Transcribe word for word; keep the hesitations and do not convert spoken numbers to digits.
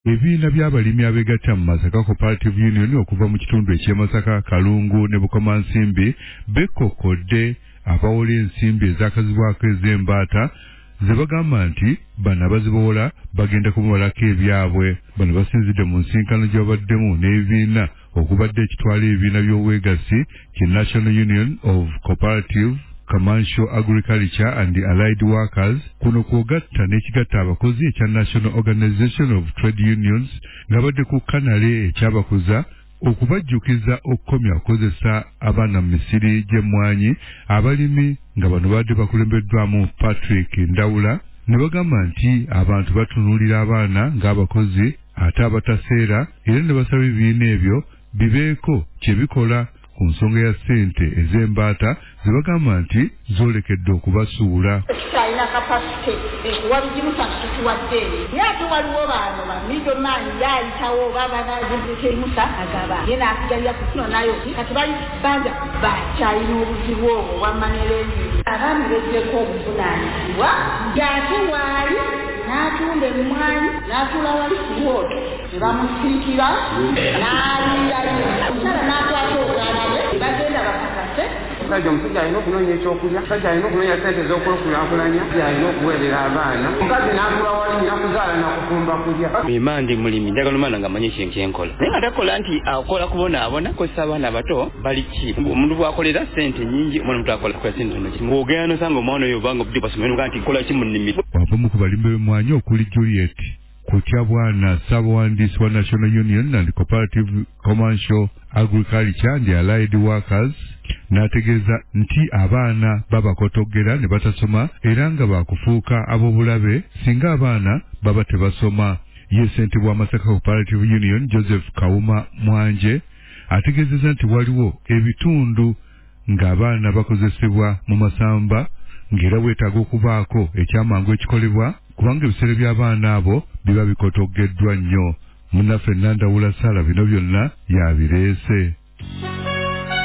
Ebibiina by'abalimi abeegatta mu Masaka Cooperative Union okuva mu kitundu eky'e Masaka, Kalungu ne Bukomansimbi bekkokodde abawola ensimbi ezaakazibwako ez'embaata ze bagamba nti bano abazibawola bagenda kumubalako ebyabwe. Bano basinzidde mu nsinkano gye babaddemu n'ebibiina okubadde ekitwala ebibiina by'obwegassi ki National Union of Cooperative Commercial Agriculture and Allied Workers kuno kwogatta n'ekigatta abakozi ekya National Organization of Trade Unions nga badde ku kanale ekyabakuza okubajjukiza okukomya okukozesa abaana mu misiri gy'emmwanyi abalimi nga bano badde bakulembeddwamu Patrick Ndawula ne bagamba nti abantu batunuulira abaana ng'abakozi ate abataseera era ne basaba ebibiina ebyo bibeeko kye bikola ku nsonga ya ssente ez'embaata ze bagamba nti zoolekedde okubasuula. China capacity wabijimusa tuwadde yate waliwo bano bamido mani yayitawo babana zimusa agaba yena akijalya kuno nayo kati bali banja ba China obuzibu obwo bwamanyelenzi abamu bejjeko obuvunanyizibwa yate wali n'atunda emmwanyi n'atuula wali ku bwoto ne bamusiikira n'alirayo omusala n'akwata obwana bwe bagenda bakakase. Sajja omusajja alina okunoonya ekyokulya, sajja alina okunoonya ssente z'okwekulaakulanya, alina okuweerera abaana, omukazi n'atula wali nakuzaala nakufumba kulya. Mimandi mulimi njagala omwana nga amanyi ekintu kyenkola naye nga takola nti akola kubonaabona kozesa abaana abato bali ki omuntu bwakolera ssente nyingi omwana omuntu akola kukola ssente ntono ki ng'ogenda nosanga omwana oyo obanga obudde basomera nga nti nkola ki mu nnimiro. Wavumu ku balimi b'emmwanyi okuli Juliet Kutya Bwana Ssaabawandiisi wa National Union and Cooperative Commercial Agriculture and Allied Workers n'ategeeza nti abaana babakotogera ne batasoma era nga bakufuuka ab'obulabe singa abaana baba tebasoma. Ye ssentebe wa Masaka Cooperative Union Joseph Kawuma Mwanje ategeezezza nti waliwo ebitundu ng'abaana bakozesebwa mu masamba ng'era weetaaga okubaako ekyamangu ekikolebwa kubanga ebiseera by'abaana abo biba bikotogeddwa nnyo. Munnaffe Nandawula Sala bino byonna yabireese.